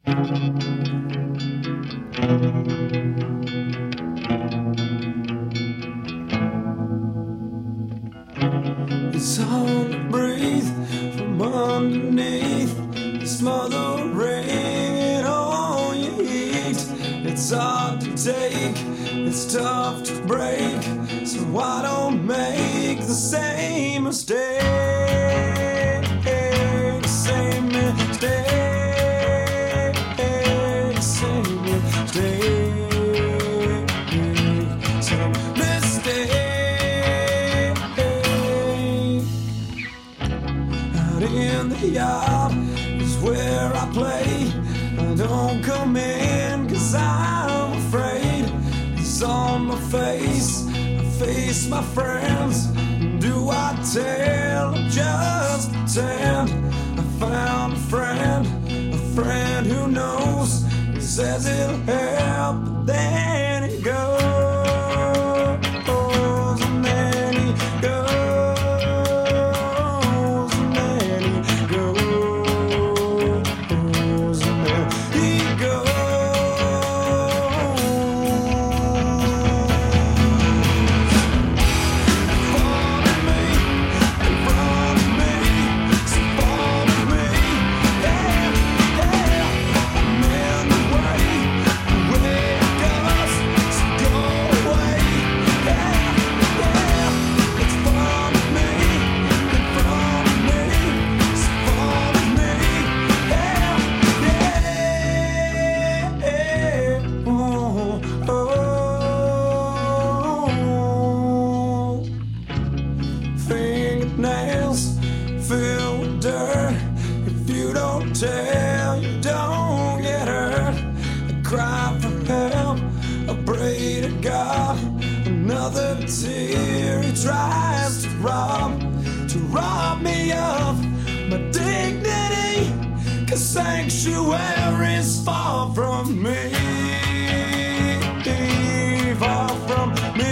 It's hard to breathe from underneath the smothering all you eat. It's hard to take, it's tough to break, so I don't make the same mistake. Same mistake. Same mistake. Same mistake. Out in the yard is where I play. I don't come in 'cause I'm afraid. It's on my face, I face my friends. Do I tell or just pretend? I found a friend who knows. He says it'll help, but then it goes. And then he goes. And then he goes. And then he fingernails filled with dirt. If you don't tell, you don't get hurt. I cry for help, I pray to God. Another tear he tries to rob me of my dignity. 'Cause sanctuary's far from me. Far from me.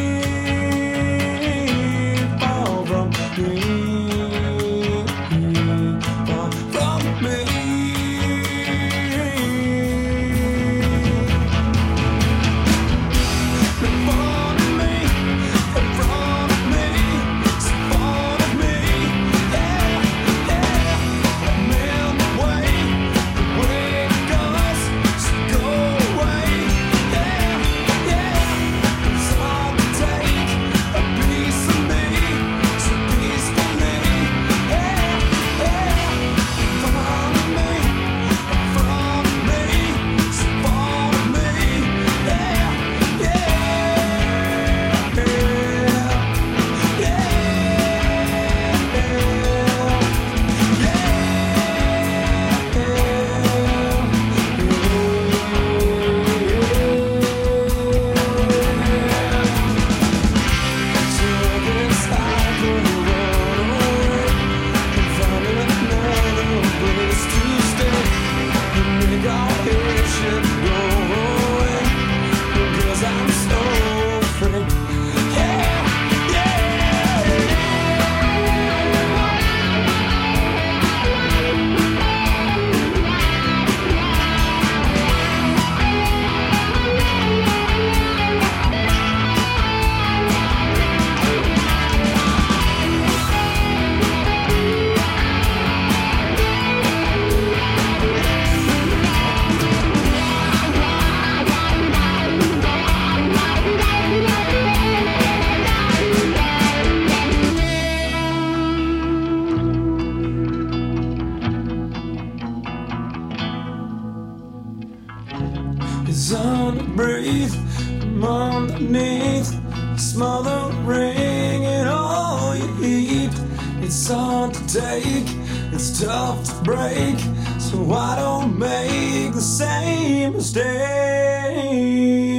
It's hard to breathe from underneath, smothering in all you eat. It's hard to take, it's tough to break, so I don't make the same mistake.